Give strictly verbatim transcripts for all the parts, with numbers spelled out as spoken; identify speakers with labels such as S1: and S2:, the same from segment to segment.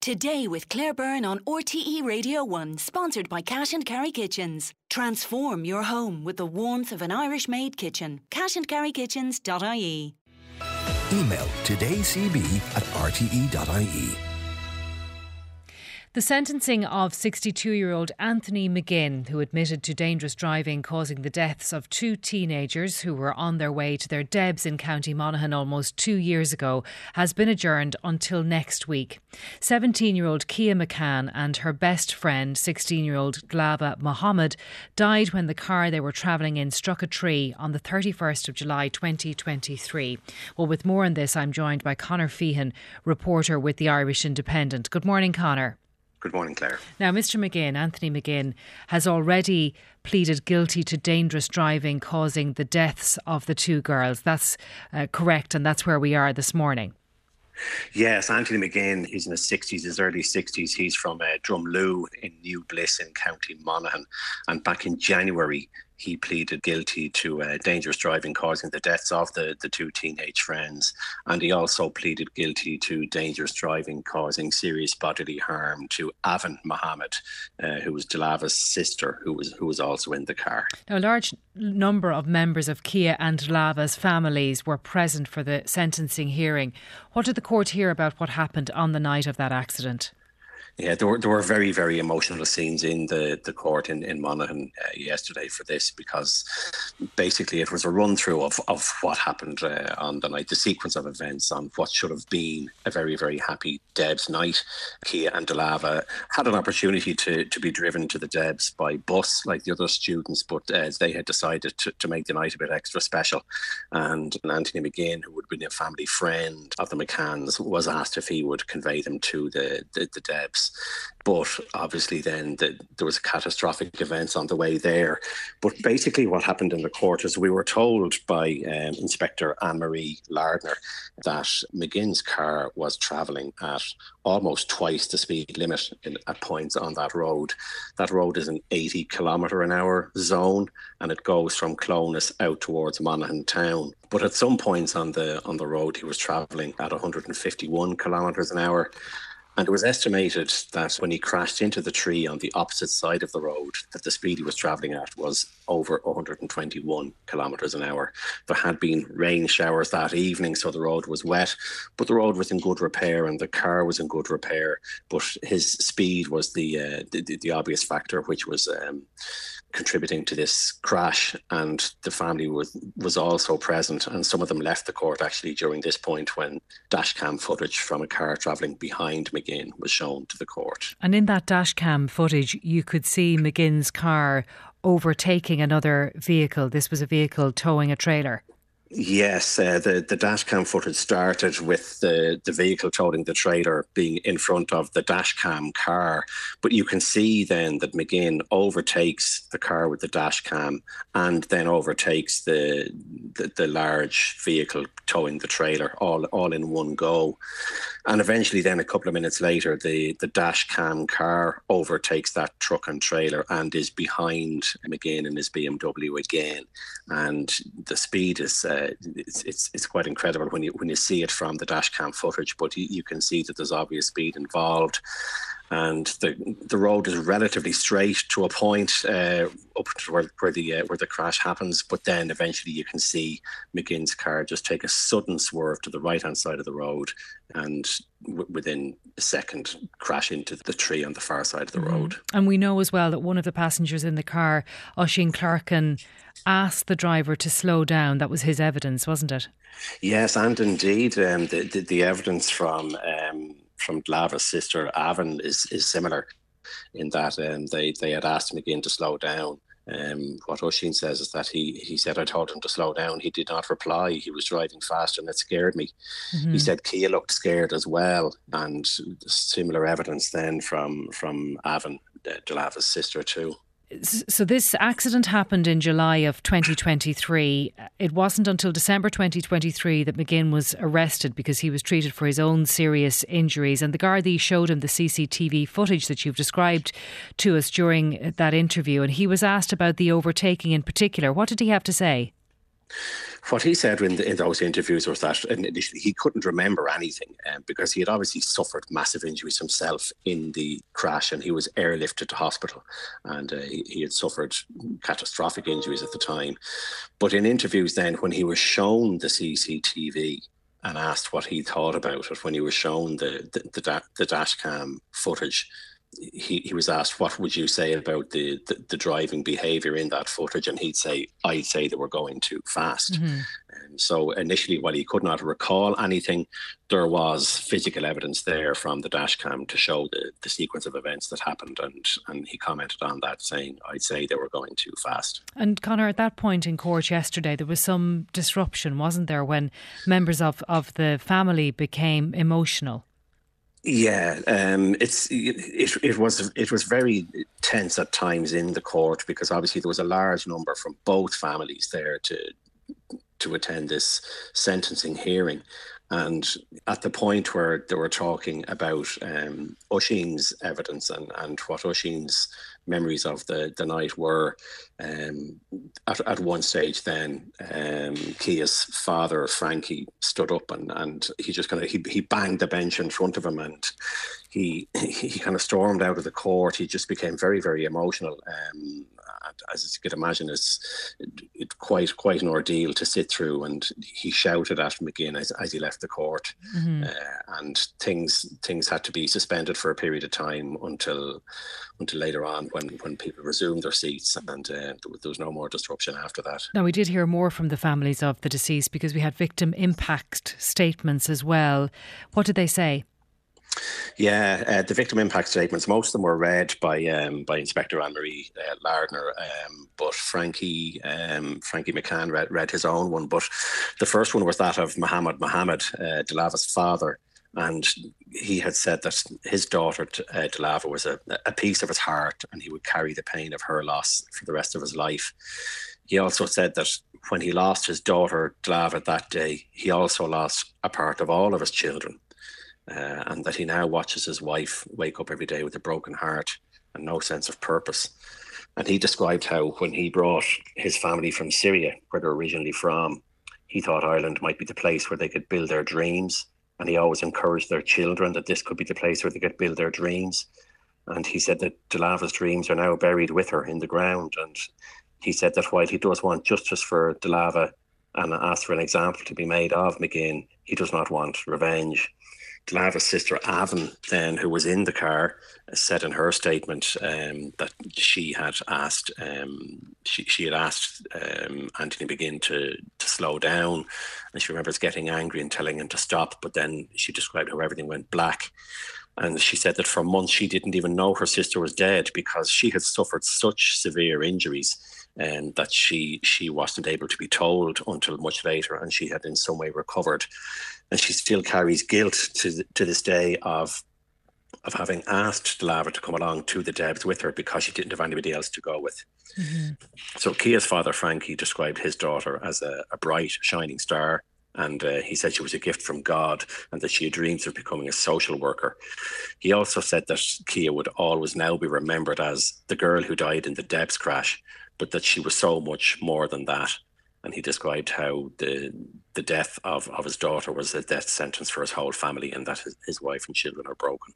S1: Today with Claire Byrne on R T E Radio one, sponsored by Cash and Carry Kitchens. Transform your home with the warmth of an Irish-made kitchen. cash and carry kitchens dot I E.
S2: Email todaycb at r t e dot I E.
S3: The sentencing of sixty-two-year-old Anthony McGinn, who admitted to dangerous driving causing the deaths of two teenagers who were on their way to their Debs in County Monaghan almost two years ago, has been adjourned until next week. seventeen-year-old Kia McCann and her best friend, sixteen-year-old Glava Mohammed, died when the car they were travelling in struck a tree on the thirty-first of July twenty twenty-three. Well, with more on this, I'm joined by Conor Feehan, reporter with the Irish Independent. Good morning, Conor.
S4: Good morning, Claire.
S3: Now, Mister McGinn, Anthony McGinn, has already pleaded guilty to dangerous driving causing the deaths of the two girls. That's uh, correct, and that's where we are this morning.
S4: Yes, Anthony McGinn, he's in his sixties, his early sixties. He's from uh, Drumloo in New Bliss in County Monaghan. And back in January, he pleaded guilty to uh, dangerous driving causing the deaths of the, the two teenage friends. And he also pleaded guilty to dangerous driving causing serious bodily harm to Avan Mohammed, uh, who was Dlava's sister, who was who was also in the car.
S3: Now, a large number of members of Kia and Dlava's families were present for the sentencing hearing. What did the court hear about what happened on the night of that accident?
S4: Yeah, there were, there were very, very emotional scenes in the, the court in, in Monaghan uh, yesterday for this, because basically it was a run through of, of what happened uh, on the night, the sequence of events on what should have been a very, very happy Debs night. Kia and Dlava had an opportunity to, to be driven to the Debs by bus like the other students, but uh, they had decided to, to make the night a bit extra special. And Anthony McGinn, who would have been a family friend of the McCanns, was asked if he would convey them to the, the, the Debs. But obviously then the, there was catastrophic events on the way there. But basically what happened in the court is we were told by um, Inspector Anne-Marie Lardner that McGinn's car was travelling at almost twice the speed limit in, at points on that road. That road is an eighty kilometre an hour zone, and it goes from Clones out towards Monaghan town. But at some points on the on the road, he was travelling at one hundred fifty-one kilometres an hour. And it was estimated that when he crashed into the tree on the opposite side of the road, that the speed he was travelling at was over one hundred twenty-one kilometres an hour. There had been rain showers that evening, so the road was wet, but the road was in good repair and the car was in good repair. But his speed was the uh, the, the obvious factor, which was um, contributing to this crash. And the family was was also present, and some of them left the court actually during this point when dashcam footage from a car travelling behind McGinn was shown to the court.
S3: And in that dashcam footage, you could see McGinn's car overtaking another vehicle. This was a vehicle towing a trailer.
S4: Yes, uh, the, the dashcam footage started with the, the vehicle towing the trailer being in front of the dashcam car. But you can see then that McGinn overtakes the car with the dashcam and then overtakes the, the the large vehicle towing the trailer all, all in one go. And eventually then a couple of minutes later, the, the dashcam car overtakes that truck and trailer and is behind McGinn in his B M W again. And the speed is... Uh, It's, it's it's quite incredible when you when you see it from the dashcam footage, but you, you can see that there's obvious speed involved, and the the road is relatively straight to a point uh, up to where, where the uh, where the crash happens. But then eventually you can see McGinn's car just take a sudden swerve to the right hand side of the road, and w- within a second crash into the tree on the far side of the mm-hmm. road.
S3: And we know as well that one of the passengers in the car, Oisin Clarkin, asked the driver to slow down. That was his evidence, wasn't it?
S4: Yes, and indeed, um, the, the the evidence from um, from Dlava's sister Avan is is similar, in that um, they they had asked McGinn to slow down. Um, what Oisin says is that he he said, "I told him to slow down. He did not reply. He was driving fast, and it scared me." Mm-hmm. He said Kia looked scared as well, and similar evidence then from from Avan, uh, Dlava's sister too.
S3: So this accident happened in July of twenty twenty-three. It wasn't until December twenty twenty-three that McGinn was arrested because he was treated for his own serious injuries. And the Gardaí showed him the C C T V footage that you've described to us during that interview. And he was asked about the overtaking in particular. What did he have to say?
S4: What he said in, the, in those interviews was that initially he couldn't remember anything um, because he had obviously suffered massive injuries himself in the crash, and he was airlifted to hospital, and uh, he, he had suffered catastrophic injuries at the time. But in interviews then, when he was shown the C C T V and asked what he thought about it, when he was shown the the, the, da- the dash cam footage, He, he was asked, what would you say about the, the, the driving behaviour in that footage? And he'd say, I'd say they were going too fast. Mm-hmm. And so initially, while he could not recall anything, there was physical evidence there from the dash cam to show the, the sequence of events that happened. And, and he commented on that, saying, I'd say they were going too fast.
S3: And Conor, at that point in court yesterday, there was some disruption, wasn't there, when members of, of the family became emotional?
S4: Yeah, um, it's it, it was it was very tense at times in the court, because obviously there was a large number from both families there to to attend this sentencing hearing. And at the point where they were talking about um, Oisín's evidence and, and what Oisín's memories of the, the night were, um, at, at one stage then, um, Cia's father, Frankie, stood up and, and he just kind of, he, he banged the bench in front of him, and he he kind of stormed out of the court. He just became very, very emotional. Um, as you could imagine, it's it, quite quite an ordeal to sit through, and he shouted at McGinn as, as he left the court, mm-hmm. uh, and things things had to be suspended for a period of time until until later on when, when people resumed their seats, and uh, there was no more disruption after that.
S3: Now, we did hear more from the families of the deceased, because we had victim impact statements as well. What did they say?
S4: Yeah, uh, the victim impact statements, most of them were read by um, by Inspector Anne-Marie uh, Lardner, um, but Frankie um, Frankie McCann read, read his own one. But the first one was that of Mohammed Mohammed, uh, Dalava's father, and he had said that his daughter, uh, Dalava, was a, a piece of his heart, and he would carry the pain of her loss for the rest of his life. He also said that when he lost his daughter, Dalava, that day, he also lost a part of all of his children. Uh, and that he now watches his wife wake up every day with a broken heart and no sense of purpose. And he described how when he brought his family from Syria, where they're originally from, he thought Ireland might be the place where they could build their dreams. And he always encouraged their children that this could be the place where they could build their dreams. And he said that Dalava's dreams are now buried with her in the ground. And he said that while he does want justice for Dalava and asked for an example to be made of McGinn, he does not want revenge. Dalava's sister Avon, then, who was in the car, said in her statement um, that she had asked um, she, she had asked um, Anthony McGinn to, to slow down, and she remembers getting angry and telling him to stop, but then she described how everything went black. And she said that for months she didn't even know her sister was dead, because she had suffered such severe injuries and that she she wasn't able to be told until much later, and she had in some way recovered. And she still carries guilt to to this day of of having asked Dalava to come along to the Debs with her because she didn't have anybody else to go with. Mm-hmm. So Cia's father, Frankie, described his daughter as a, a bright, shining star. And uh, he said she was a gift from God and that she had dreams of becoming a social worker. He also said that Cia would always now be remembered as the girl who died in the Debs crash, but that she was so much more than that. And he described how the the death of, of his daughter was a death sentence for his whole family, and that his, his wife and children are broken.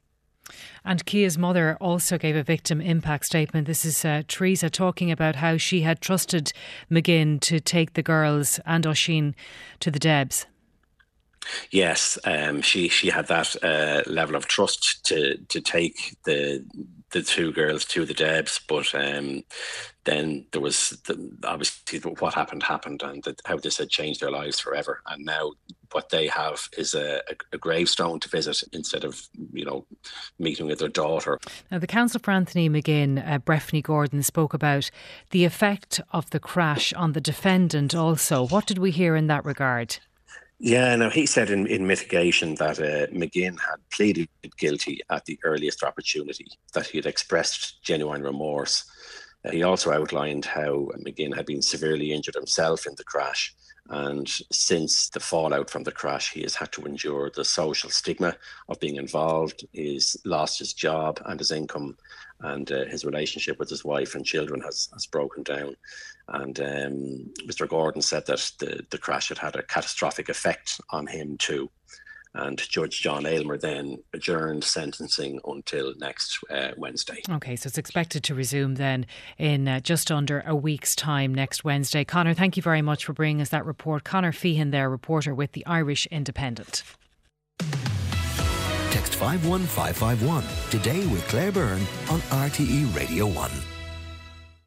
S3: And Cia's mother also gave a victim impact statement. This is uh, Teresa talking about how she had trusted McGinn to take the girls and Oisín to the Debs.
S4: Yes, um, she she had that uh, level of trust to to take the the two girls to the Debs, but um, then there was the, obviously what happened happened, and the, how this had changed their lives forever. And now what they have is a, a, a gravestone to visit instead of, you know, meeting with their daughter. Now,
S3: the counsel for Anthony McGinn, uh, Breffney Gordon, spoke about the effect of the crash on the defendant also. What did we hear in that regard?
S4: Yeah, no, he said in, in mitigation that uh, McGinn had pleaded guilty at the earliest opportunity, that he had expressed genuine remorse. Uh, he also outlined how McGinn had been severely injured himself in the crash And since the fallout from the crash, he has had to endure the social stigma of being involved. He's lost his job and his income, and uh, his relationship with his wife and children has, has broken down. And um, Mister Gordon said that the, the crash had had a catastrophic effect on him too. And Judge John Aylmer then adjourned sentencing until next uh, Wednesday.
S3: OK, so it's expected to resume then in uh, just under a week's time next Wednesday. Conor, thank you very much for bringing us that report. Conor Feehan there, reporter with the Irish Independent.
S2: Text five one five five one today with Claire Byrne on R T E Radio one.